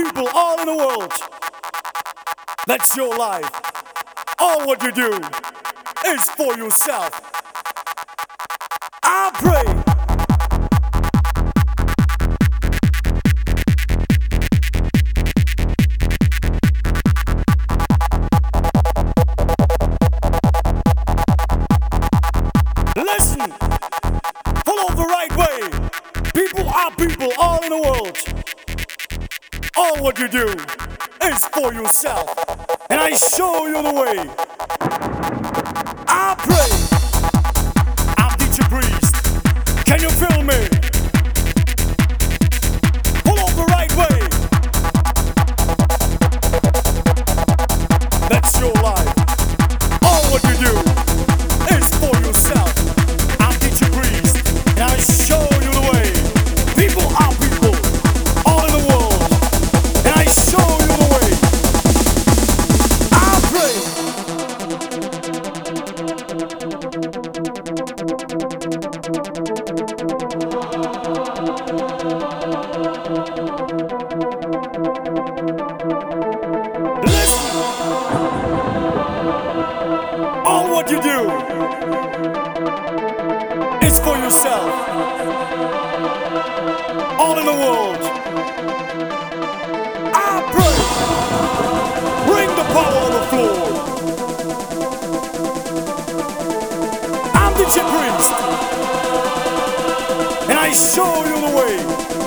people all in the world. That's your life. All what you do is for yourself. I pray. Listen, follow the right way. People are people all in the world. All what you do is for yourself. And I show you the way. I pray. I'm DJ Priest. Can you feel me? Follow the right way. That's your life. All what you do is for yourself. I'm DJ Priest, and I show you the way. People are people, all in the world, and I show you the way. I pray. Listen, all what you do is for yourself. All in the world. I pray. Bring the power on the floor. I'm the Chick Priest. And I show you the way.